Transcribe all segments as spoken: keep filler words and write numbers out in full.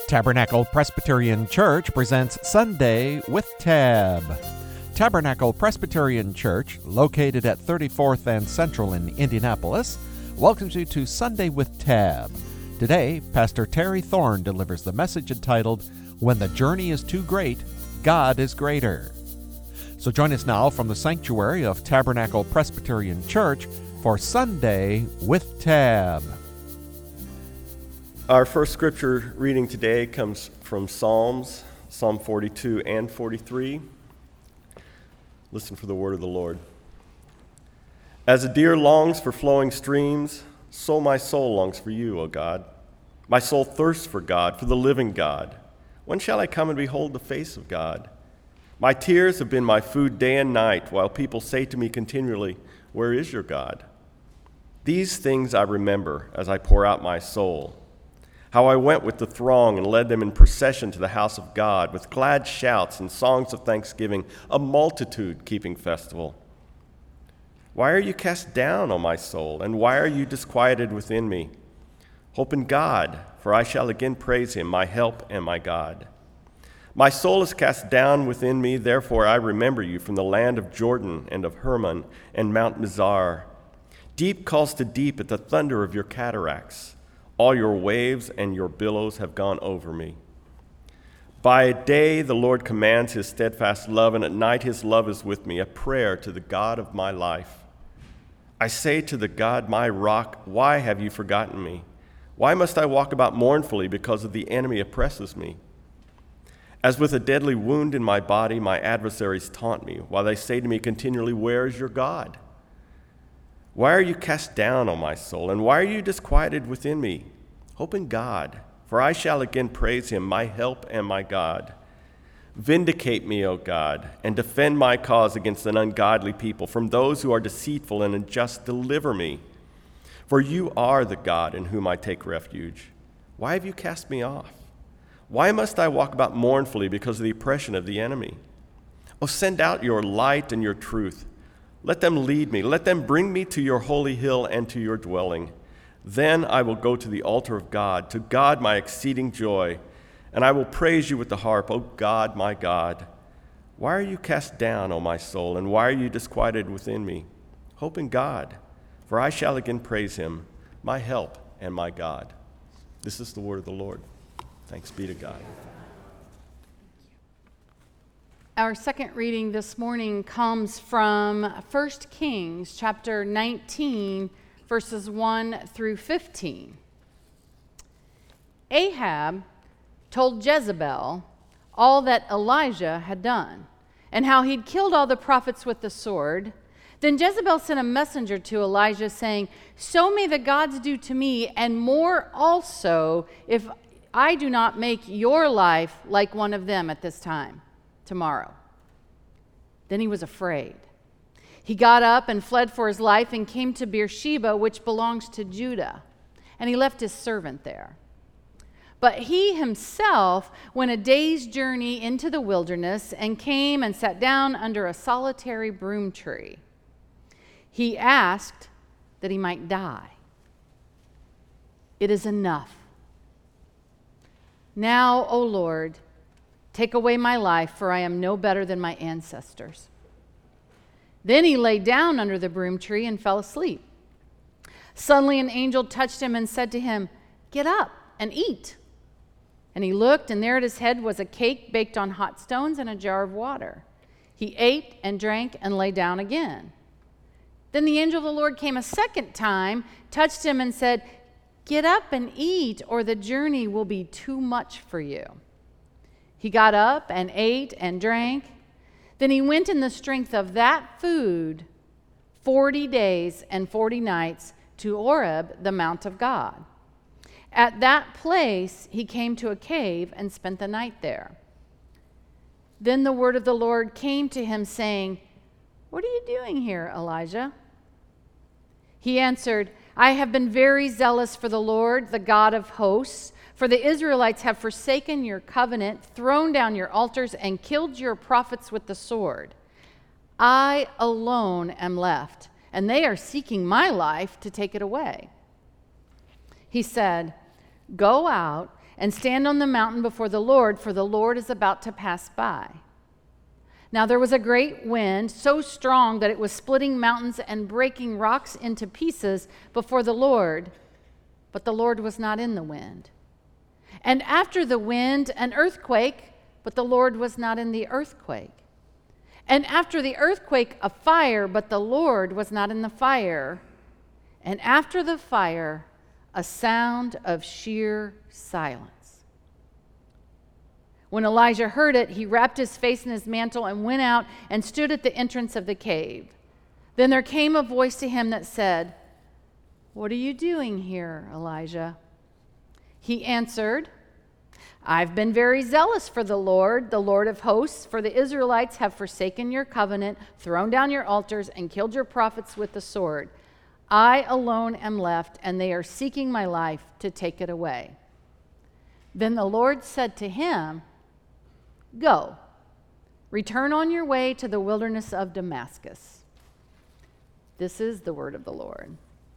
Tabernacle Presbyterian Church presents Sunday with Tab. Tabernacle Presbyterian Church, located at thirty-fourth and Central in Indianapolis, welcomes you to Sunday with Tab. Today, Pastor Terry Thorne delivers the message entitled, When the Journey is Too Great, God is Greater. So join us now from the sanctuary of Tabernacle Presbyterian Church for Sunday with Tab. Our first scripture reading today comes from Psalms, Psalm forty-two and forty-three. Listen for the word of the Lord. As a deer longs for flowing streams, so my soul longs for you, O God. My soul thirsts for God, for the living God. When shall I come and behold the face of God? My tears have been my food day and night, while people say to me continually, Where is your God? These things I remember as I pour out my soul. How I went with the throng and led them in procession to the house of God, with glad shouts and songs of thanksgiving, a multitude keeping festival. Why are you cast down, O my soul, and why are you disquieted within me? Hope in God, for I shall again praise him, my help and my God. My soul is cast down within me, therefore I remember you from the land of Jordan and of Hermon and Mount Mizar. Deep calls to deep at the thunder of your cataracts. All your waves and your billows have gone over me. By day the Lord commands his steadfast love, and at night his love is with me, a prayer to the God of my life. I say to the God, my rock, why have you forgotten me? Why must I walk about mournfully because of the enemy oppresses me? As with a deadly wound in my body, my adversaries taunt me, while they say to me continually, Where is your God? Why are you cast down, O my soul, and why are you disquieted within me? Hope in God, for I shall again praise him, my help and my God. Vindicate me, O God, and defend my cause against an ungodly people. From those who are deceitful and unjust, deliver me. For you are the God in whom I take refuge. Why have you cast me off? Why must I walk about mournfully because of the oppression of the enemy? Oh, send out your light and your truth. Let them lead me. Let them bring me to your holy hill and to your dwelling. Then I will go to the altar of God, to God my exceeding joy, and I will praise you with the harp, O God, my God. Why are you cast down, O my soul, and why are you disquieted within me? Hope in God, for I shall again praise him, my help and my God. This is the word of the Lord. Thanks be to God. Our second reading this morning comes from First Kings chapter nineteen, verses one through fifteen. Ahab told Jezebel all that Elijah had done, and how he'd killed all the prophets with the sword. Then Jezebel sent a messenger to Elijah, saying, So may the gods do to me, and more also, if I do not make your life like one of them at this time. Tomorrow. Then he was afraid. He got up and fled for his life and came to Beersheba, which belongs to Judah, and he left his servant there. But he himself went a day's journey into the wilderness and came and sat down under a solitary broom tree. He asked that he might die. It is enough. Now, O Lord, take away my life, for I am no better than my ancestors. Then he lay down under the broom tree and fell asleep. Suddenly an angel touched him and said to him, Get up and eat. And he looked, and there at his head was a cake baked on hot stones and a jar of water. He ate and drank and lay down again. Then the angel of the Lord came a second time, touched him and said, Get up and eat, or the journey will be too much for you. He got up and ate and drank. Then he went in the strength of that food forty days and forty nights to Horeb, the mount of God. At that place he came to a cave and spent the night there. Then the word of the Lord came to him, saying, What are you doing here, Elijah? He answered, I have been very zealous for the Lord, the God of hosts, for the Israelites have forsaken your covenant, thrown down your altars, and killed your prophets with the sword. I alone am left, and they are seeking my life to take it away. He said, Go out and stand on the mountain before the Lord, for the Lord is about to pass by." Now there was a great wind, so strong that it was splitting mountains and breaking rocks into pieces before the Lord, but the Lord was not in the wind. And after the wind, an earthquake, but the Lord was not in the earthquake. And after the earthquake, a fire, but the Lord was not in the fire. And after the fire, a sound of sheer silence. When Elijah heard it, he wrapped his face in his mantle and went out and stood at the entrance of the cave. Then there came a voice to him that said, "What are you doing here, Elijah?" He answered, "I've been very zealous for the Lord, the Lord of hosts, for the Israelites have forsaken your covenant, thrown down your altars, and killed your prophets with the sword. I alone am left, and they are seeking my life to take it away." Then the Lord said to him, "Go, return on your way to the wilderness of Damascus." This is the word of the Lord.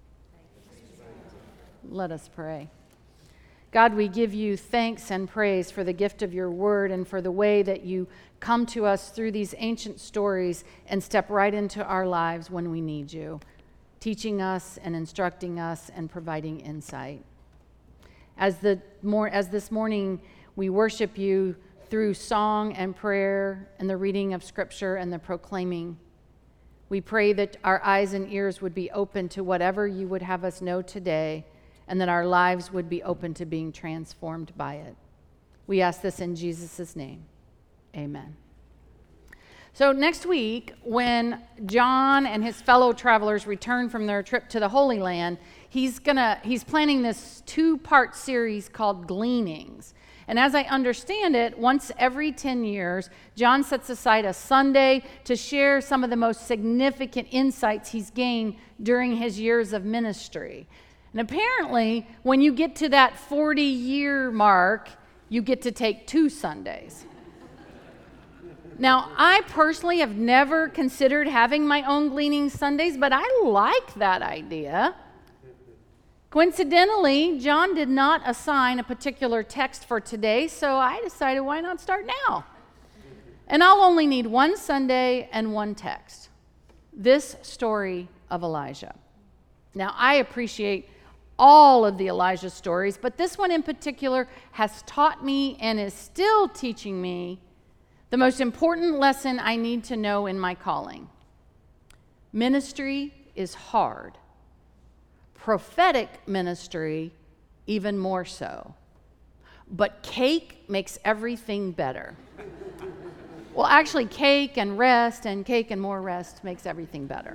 Let us pray. God, we give you thanks and praise for the gift of your word and for the way that you come to us through these ancient stories and step right into our lives when we need you, teaching us and instructing us and providing insight. As the more as this morning we worship you through song and prayer and the reading of scripture and the proclaiming, we pray that our eyes and ears would be open to whatever you would have us know today, and that our lives would be open to being transformed by it. We ask this in Jesus' name. Amen. So next week, when John and his fellow travelers return from their trip to the Holy Land, he's gonna he's planning this two-part series called Gleanings. And as I understand it, once every ten years, John sets aside a Sunday to share some of the most significant insights he's gained during his years of ministry. And apparently, when you get to that forty-year mark, you get to take two Sundays. Now, I personally have never considered having my own Gleaning Sundays, but I like that idea. Coincidentally, John did not assign a particular text for today, so I decided why not start now? And I'll only need one Sunday and one text. This story of Elijah. Now, I appreciate all of the Elijah stories, but this one in particular has taught me and is still teaching me the most important lesson I need to know in my calling. Ministry is hard. Prophetic ministry, even more so. But cake makes everything better. Well, actually, cake and rest and cake and more rest makes everything better.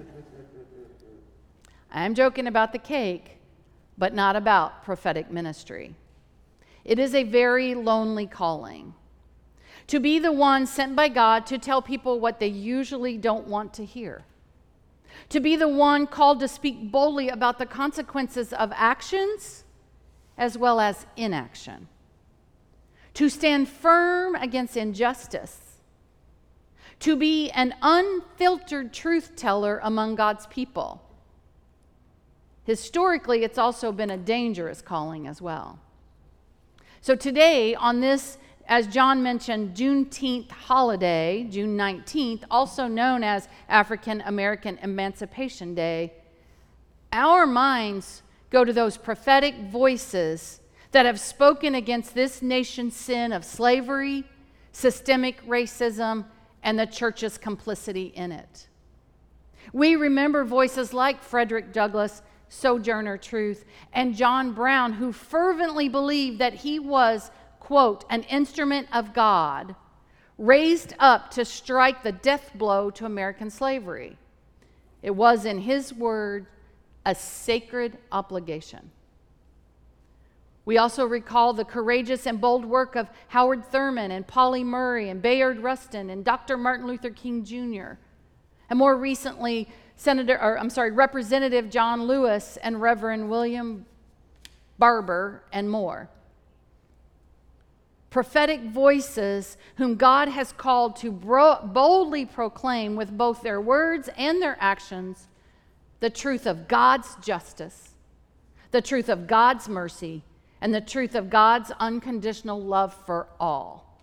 I'm joking about the cake, but not about prophetic ministry. It is a very lonely calling. To be the one sent by God to tell people what they usually don't want to hear. To be the one called to speak boldly about the consequences of actions as well as inaction. To stand firm against injustice. To be an unfiltered truth teller among God's people. Historically, it's also been a dangerous calling as well. So today, on this, as John mentioned, Juneteenth holiday, June nineteenth, also known as African American Emancipation Day, our minds go to those prophetic voices that have spoken against this nation's sin of slavery, systemic racism, and the church's complicity in it. We remember voices like Frederick Douglass, Sojourner Truth, and John Brown, who fervently believed that he was, quote, an instrument of God, raised up to strike the death blow to American slavery. It was, in his word, a sacred obligation. We also recall the courageous and bold work of Howard Thurman and Polly Murray and Bayard Rustin and Doctor Martin Luther King Junior And more recently, Senator, or I'm sorry, Representative John Lewis and Reverend William Barber and more. Prophetic voices whom God has called to bro- boldly proclaim with both their words and their actions the truth of God's justice, the truth of God's mercy, and the truth of God's unconditional love for all,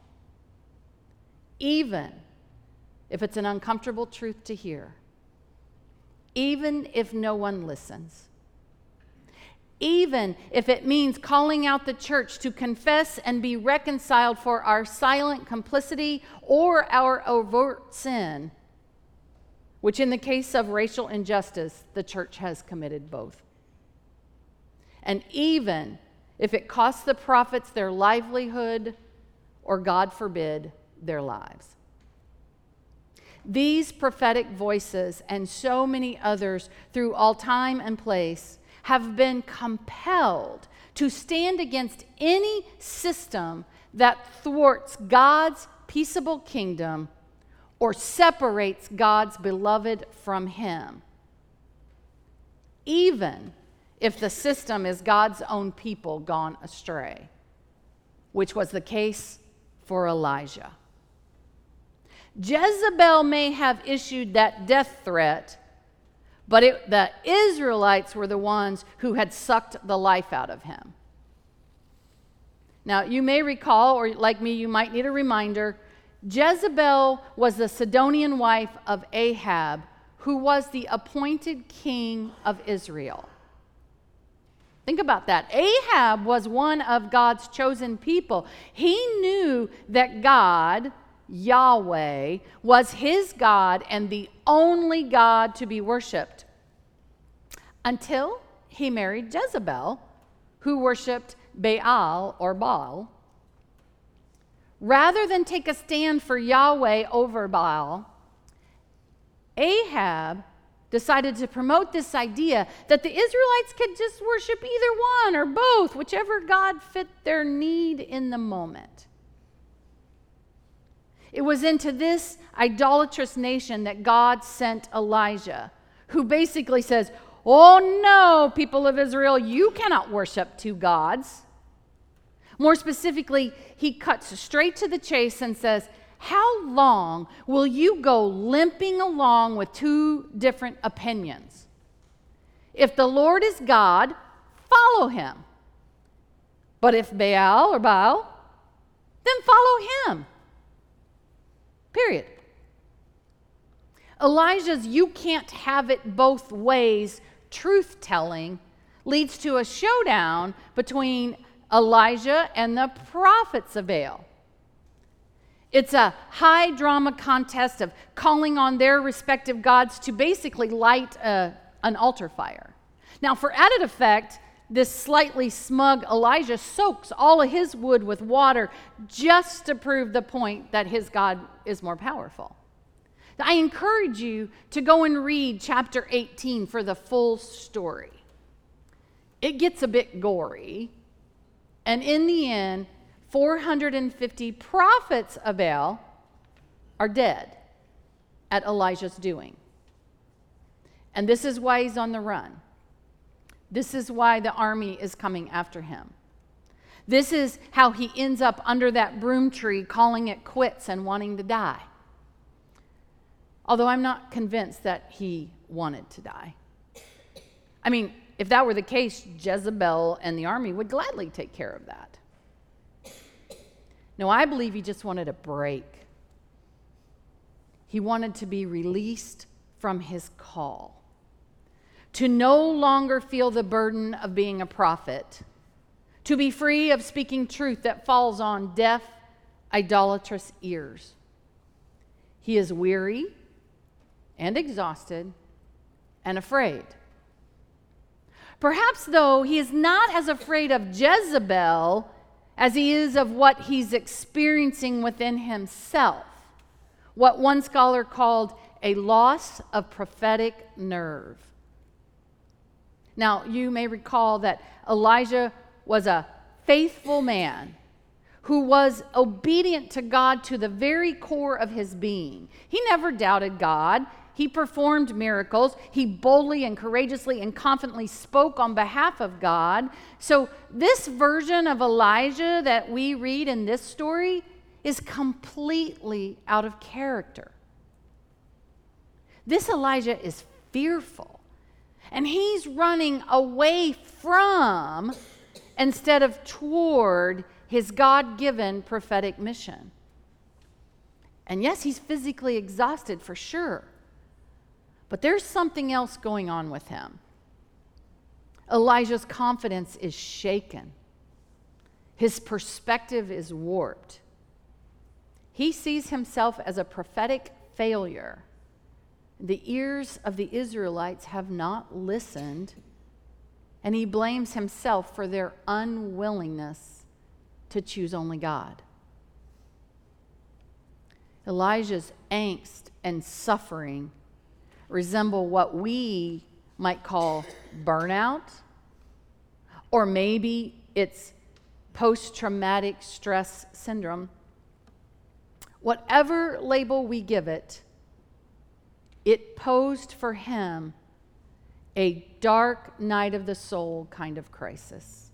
even if it's an uncomfortable truth to hear, even if no one listens, even if it means calling out the church to confess and be reconciled for our silent complicity or our overt sin, which in the case of racial injustice, the church has committed both. And even if it costs the prophets their livelihood or, God forbid, their lives. These prophetic voices and so many others through all time and place have been compelled to stand against any system that thwarts God's peaceable kingdom or separates God's beloved from him, even if the system is God's own people gone astray, which was the case for Elijah. Jezebel may have issued that death threat, but it, the Israelites were the ones who had sucked the life out of him. Now, you may recall, or like me, you might need a reminder, Jezebel was the Sidonian wife of Ahab, who was the appointed king of Israel. Think about that. Ahab was one of God's chosen people. He knew that God, Yahweh, was his God and the only God to be worshipped, until he married Jezebel, who worshipped Baal or Baal. Rather than take a stand for Yahweh over Baal, Ahab decided to promote this idea that the Israelites could just worship either one or both, whichever God fit their need in the moment. It was into this idolatrous nation that God sent Elijah, who basically says, "Oh no, people of Israel, you cannot worship two gods." More specifically, he cuts straight to the chase and says, "How long will you go limping along with two different opinions? If the Lord is God, follow him. But if Baal or Baal, then follow him." Period. Elijah's "you can't have it both ways" truth-telling leads to a showdown between Elijah and the prophets of Baal. It's a high drama contest of calling on their respective gods to basically light a, an altar fire. Now, for added effect, this slightly smug Elijah soaks all of his wood with water just to prove the point that his God is more powerful. I encourage you to go and read chapter eighteen for the full story. It gets a bit gory, and in the end, four hundred fifty prophets of Baal are dead at Elijah's doing. And this is why he's on the run. This is why the army is coming after him. This is how he ends up under that broom tree, calling it quits and wanting to die. Although I'm not convinced that he wanted to die. I mean, if that were the case, Jezebel and the army would gladly take care of that. No, I believe he just wanted a break. He wanted to be released from his call, to no longer feel the burden of being a prophet, to be free of speaking truth that falls on deaf, idolatrous ears. He is weary and exhausted and afraid. Perhaps, though, he is not as afraid of Jezebel as he is of what he's experiencing within himself, what one scholar called a loss of prophetic nerve. Now, you may recall that Elijah was a faithful man who was obedient to God to the very core of his being. He never doubted God. He performed miracles. He boldly and courageously and confidently spoke on behalf of God. So this version of Elijah that we read in this story is completely out of character. This Elijah is fearful, and he's running away from instead of toward his God-given prophetic mission. And yes, he's physically exhausted for sure, but there's something else going on with him. Elijah's confidence is shaken. His perspective is warped. He sees himself as a prophetic failure. The ears of the Israelites have not listened, and he blames himself for their unwillingness to choose only God. Elijah's angst and suffering resemble what we might call burnout, or maybe it's post-traumatic stress syndrome. Whatever label we give it, it posed for him a dark night of the soul kind of crisis.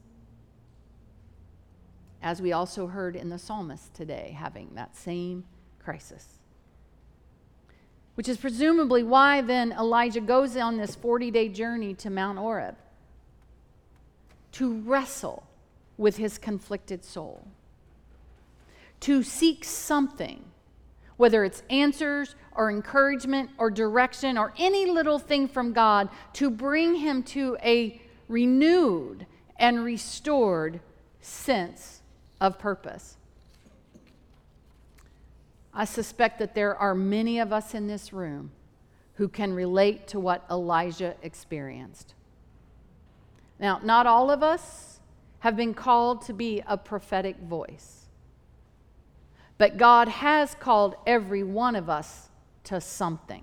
As we also heard in the psalmist today, having that same crisis. Which is presumably why then Elijah goes on this forty-day journey to Mount Oreb to wrestle with his conflicted soul, to seek something, whether it's answers or encouragement or direction or any little thing from God, to bring him to a renewed and restored sense of purpose. I suspect that there are many of us in this room who can relate to what Elijah experienced. Now, not all of us have been called to be a prophetic voice, but God has called every one of us to something.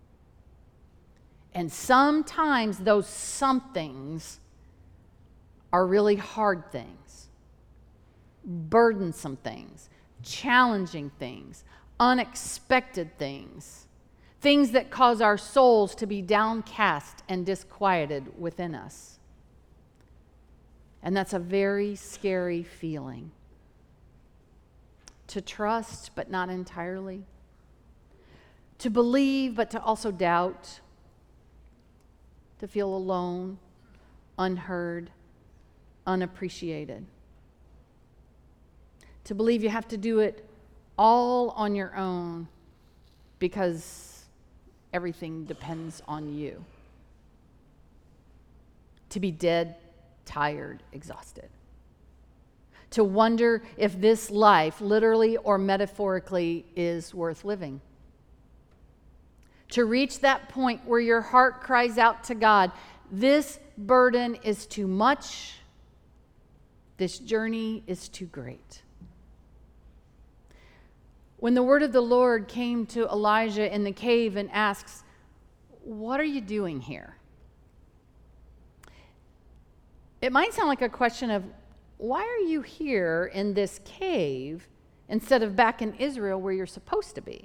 And sometimes those somethings are really hard things, burdensome things, challenging things, unexpected things, things that cause our souls to be downcast and disquieted within us. And that's a very scary feeling. To trust, but not entirely. To believe, but to also doubt. To feel alone, unheard, unappreciated. To believe you have to do it all on your own because everything depends on you. To be dead, tired, exhausted. To wonder if this life, literally or metaphorically, is worth living. To reach that point where your heart cries out to God, this burden is too much, this journey is too great. When the word of the Lord came to Elijah in the cave and asks, "What are you doing here?" It might sound like a question of, why are you here in this cave instead of back in Israel where you're supposed to be?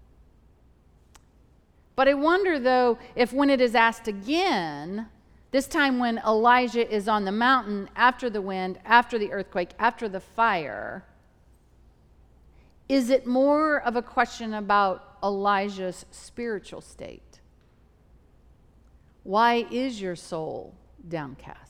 But I wonder, though, if when it is asked again, this time when Elijah is on the mountain after the wind, after the earthquake, after the fire, is it more of a question about Elijah's spiritual state? Why is your soul downcast?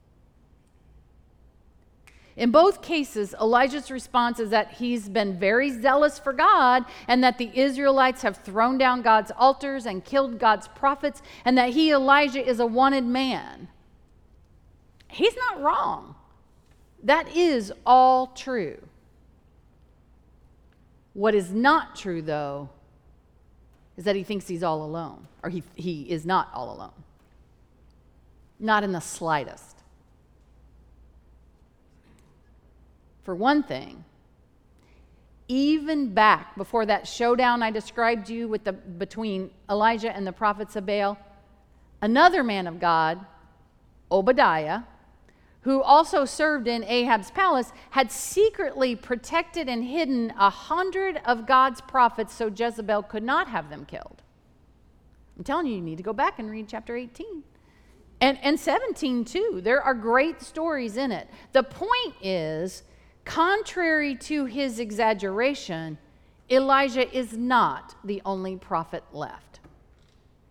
In both cases, Elijah's response is that he's been very zealous for God and that the Israelites have thrown down God's altars and killed God's prophets and that he, Elijah, is a wanted man. He's not wrong. That is all true. What is not true, though, is that he thinks he's all alone, or he, he is not all alone. Not in the slightest. For one thing, even back before that showdown I described you with the, between Elijah and the prophets of Baal, another man of God, Obadiah, who also served in Ahab's palace, had secretly protected and hidden a hundred of God's prophets so Jezebel could not have them killed. I'm telling you, you need to go back and read chapter eighteen. And, and seventeen too. There are great stories in it. The point is, contrary to his exaggeration, Elijah is not the only prophet left.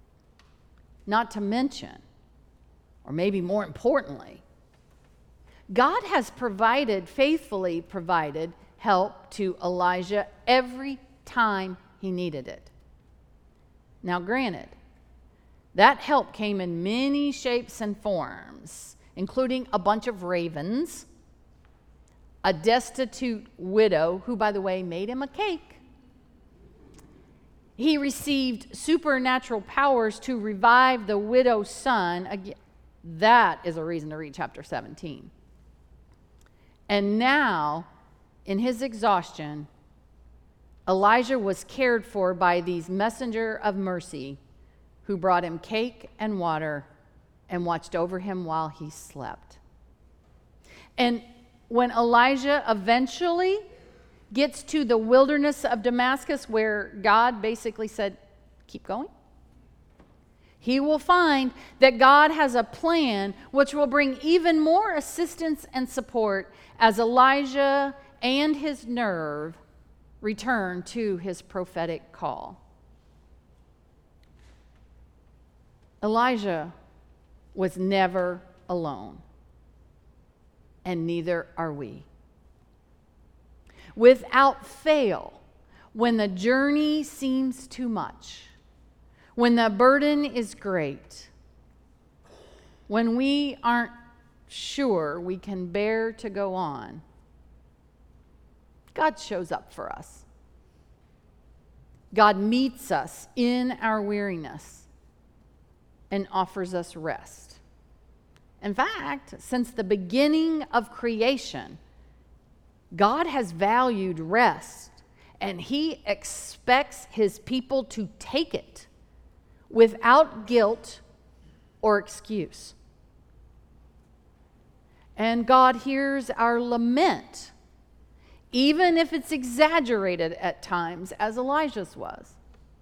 Not to mention, or maybe more importantly, God has provided, faithfully provided, help to Elijah every time he needed it. Now, granted, that help came in many shapes and forms, including a bunch of ravens, a destitute widow, who, by the way, made him a cake. He received supernatural powers to revive the widow's son. Again, that is a reason to read chapter seventeen. And now, in his exhaustion, Elijah was cared for by these messenger of mercy who brought him cake and water and watched over him while he slept. And when Elijah eventually gets to the wilderness of Damascus, where God basically said, keep going, he will find that God has a plan which will bring even more assistance and support as Elijah and his nerve return to his prophetic call. Elijah was never alone, and neither are we. Without fail, when the journey seems too much, when the burden is great, when we aren't sure we can bear to go on, God shows up for us. God meets us in our weariness and offers us rest. In fact, since the beginning of creation, God has valued rest, and he expects his people to take it without guilt or excuse. And God hears our lament, even if it's exaggerated at times, as Elijah's was.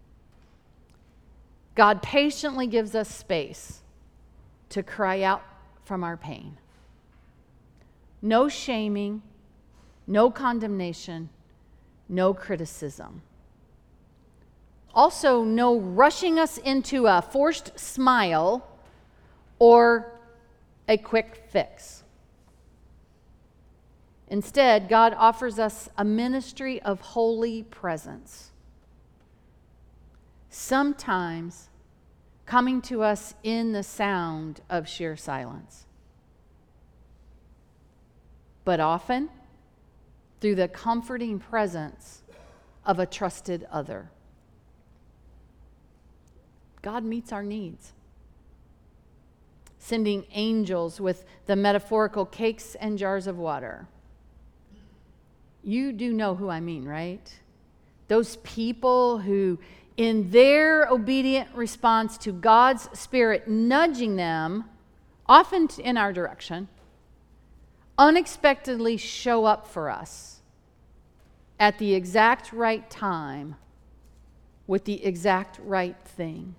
God patiently gives us space to cry out from our pain. No shaming, no condemnation, no criticism. Also, no rushing us into a forced smile or a quick fix. Instead, God offers us a ministry of holy presence, sometimes coming to us in the sound of sheer silence, but often through the comforting presence of a trusted other. God meets our needs, sending angels with the metaphorical cakes and jars of water. You do know who I mean, right? Those people who, in their obedient response to God's Spirit nudging them, often in our direction, unexpectedly show up for us at the exact right time with the exact right thing.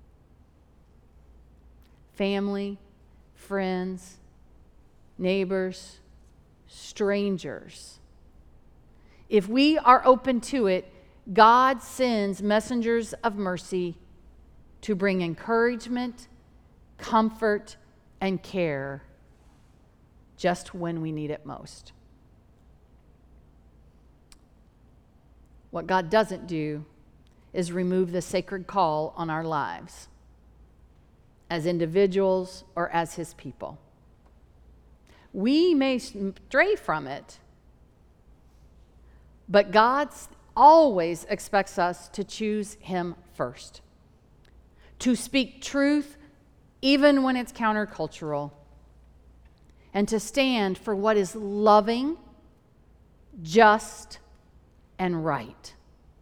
Family, friends, neighbors, strangers. If we are open to it, God sends messengers of mercy to bring encouragement, comfort, and care just when we need it most. What God doesn't do is remove the sacred call on our lives as individuals or as his people. We may stray from it, but God always expects us to choose him first, to speak truth even when it's countercultural, and to stand for what is loving, just, and right.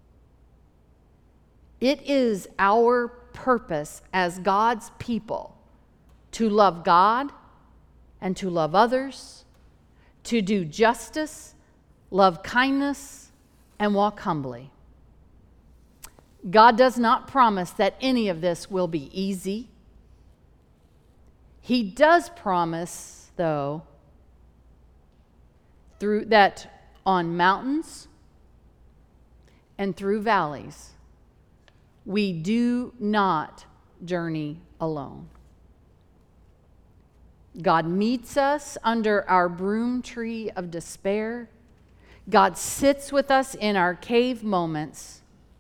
It is our purpose as God's people to love God and to love others, to do justice, love kindness, and walk humbly. God does not promise that any of this will be easy. He does promise, though, through that on mountains and through valleys, we do not journey alone. God meets us under our broom tree of despair. God sits with us in our cave moments.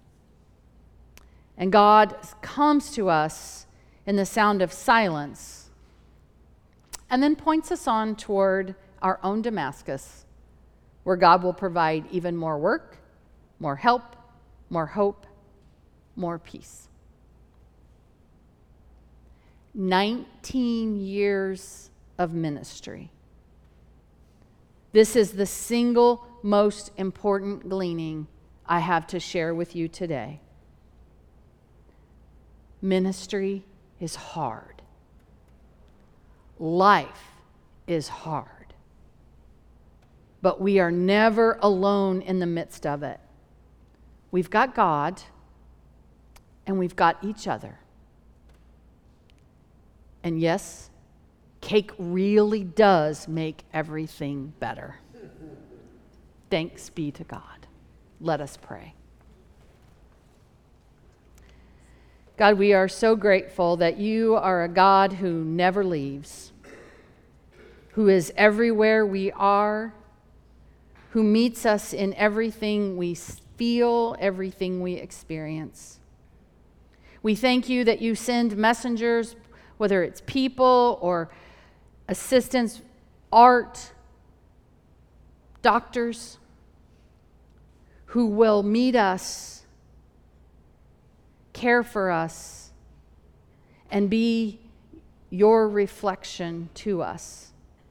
And God comes to us in the sound of silence and then points us on toward our own Damascus, where God will provide even more work, more help, more hope, more peace. nineteen years of ministry. This is the single most important gleaning I have to share with you today. Ministry is hard. Life is hard. But we are never alone in the midst of it. We've got God, and we've got each other. And yes, cake really does make everything better. Thanks be to God. Let us pray. God, we are so grateful that you are a God who never leaves, who is everywhere we are, who meets us in everything we feel, everything we experience. We thank you that you send messengers, whether it's people or assistants, art, doctors, who will meet us, care for us, and be your reflection to us.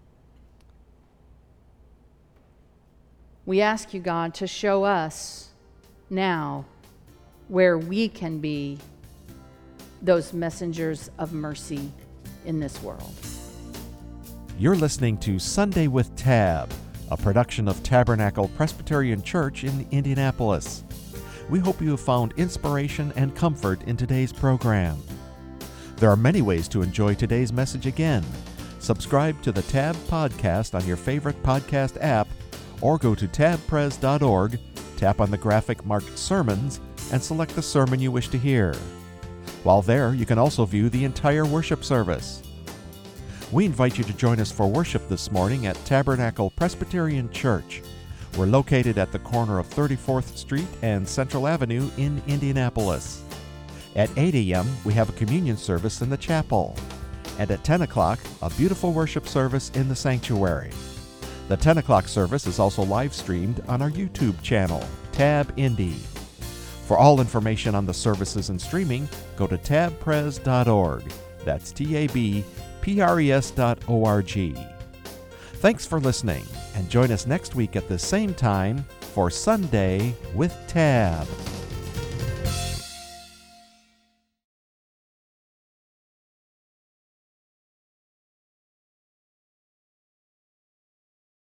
We ask you, God, to show us now where we can be those messengers of mercy in this world. You're listening to Sunday with Tab, a production of Tabernacle Presbyterian Church in Indianapolis. We hope you have found inspiration and comfort in today's program. There are many ways to enjoy today's message again. Subscribe to the Tab podcast on your favorite podcast app, or go to tab pres dot org, tap on the graphic marked Sermons, and select the sermon you wish to hear. While there, you can also view the entire worship service. We invite you to join us for worship this morning at Tabernacle Presbyterian Church. We're located at the corner of thirty-fourth Street and Central Avenue in Indianapolis. At eight a.m., we have a communion service in the chapel. And at ten o'clock, a beautiful worship service in the sanctuary. The ten o'clock service is also live streamed on our YouTube channel, Tab Indy. For all information on the services and streaming, go to tab pres dot org. That's T A B P R E S dot O R G. Thanks for listening, and join us next week at the same time for Sunday with Tab.